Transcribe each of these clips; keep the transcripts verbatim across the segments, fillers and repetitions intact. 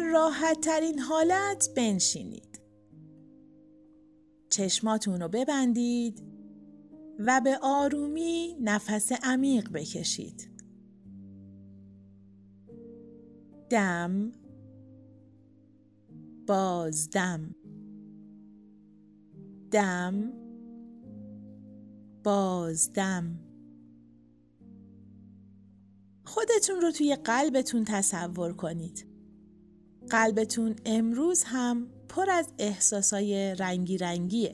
در راحت ترین حالت بنشینید. چشماتون رو ببندید و به آرومی نفس عمیق بکشید. دم، بازدم، دم، بازدم. خودتون رو توی قلبتون تصور کنید. قلبتون امروز هم پر از احساسای رنگی رنگیه.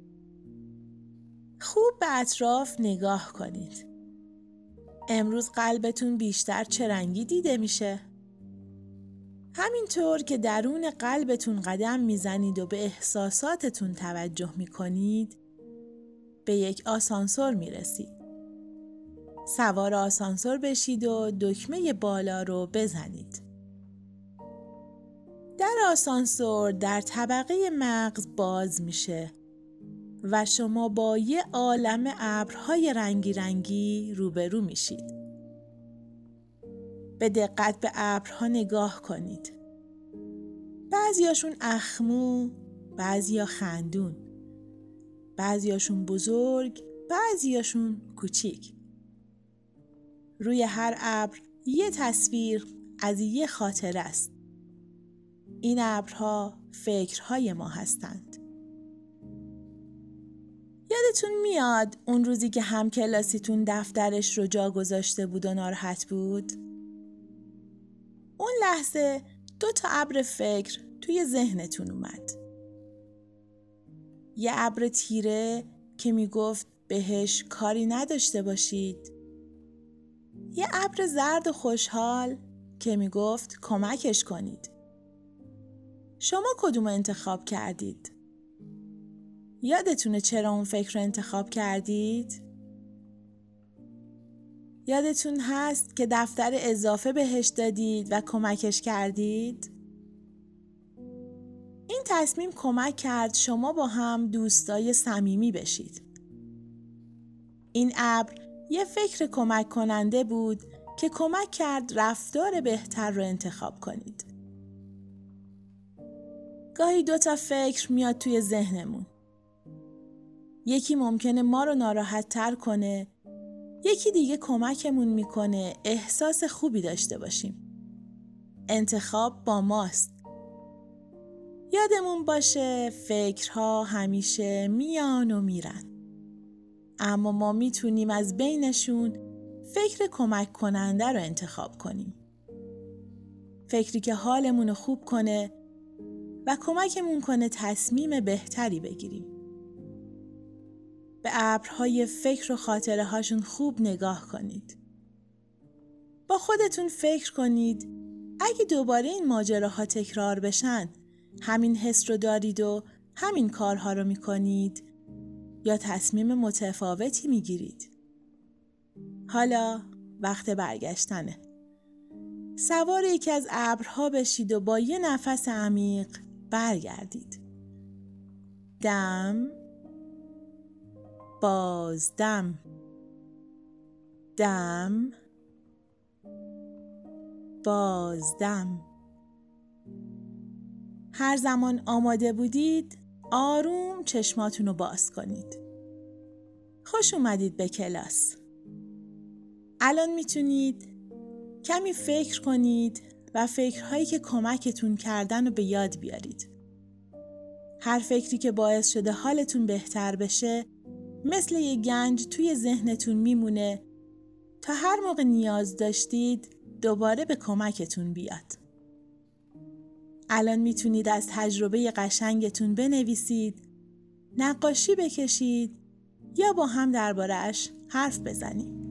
خوب به اطراف نگاه کنید. امروز قلبتون بیشتر چه رنگی دیده میشه؟ همینطور که درون قلبتون قدم میزنید و به احساساتتون توجه میکنید، به یک آسانسور میرسید. سوار آسانسور بشید و دکمه بالا رو بزنید. در آسانسور در طبقه مغز باز میشه و شما با یه عالم ابرهای رنگی رنگی روبرو میشید. به دقت به ابرها نگاه کنید. بعضیاشون اخمو، بعضیا خندون، بعضیاشون بزرگ، بعضیاشون کوچیک. روی هر ابر یه تصویر از یه خاطره است. این ابرها فکرهای ما هستند. یادتون میاد اون روزی که همکلاسیتون دفترش رو جا گذاشته بود و ناراحت بود؟ اون لحظه دو تا ابر فکر توی ذهنتون اومد. یه ابر تیره که میگفت بهش کاری نداشته باشید. یه ابر زرد و خوشحال که میگفت کمکش کنید. شما کدوم انتخاب کردید؟ یادتونه چرا اون فکر رو انتخاب کردید؟ یادتون هست که دفتر اضافه بهش دادید و کمکش کردید؟ این تصمیم کمک کرد شما با هم دوستای صمیمی بشید. این ابر یه فکر کمک کننده بود که کمک کرد رفتار بهتر رو انتخاب کنید. گاهی دو تا فکر میاد توی ذهنمون. یکی ممکنه ما رو ناراحت تر کنه، یکی دیگه کمکمون میکنه احساس خوبی داشته باشیم. انتخاب با ماست. یادمون باشه فکرها همیشه میان و میرن. اما ما میتونیم از بینشون فکر کمک کننده رو انتخاب کنیم. فکری که حالمون رو خوب کنه و کمکمون کنه تصمیم بهتری بگیریم. به ابرهای فکر و خاطره هاشون خوب نگاه کنید. با خودتون فکر کنید اگه دوباره این ماجراها تکرار بشن، همین حس رو دارید و همین کارها رو میکنید یا تصمیم متفاوتی میگیرید؟ حالا وقت برگشتنه. سوار یکی از ابرها بشید و با یه نفس عمیق برگردید. دم، بازدم، دم، بازدم. هر زمان آماده بودید آروم چشماتون رو باز کنید. خوش اومدید به کلاس. الان میتونید کمی فکر کنید و فکرهایی که کمکتون کردن رو به یاد بیارید. هر فکری که باعث شده حالتون بهتر بشه مثل یه گنج توی ذهنتون میمونه تا هر موقع نیاز داشتید دوباره به کمکتون بیاد. الان میتونید از تجربه قشنگتون بنویسید، نقاشی بکشید یا با هم درباره‌اش حرف بزنید.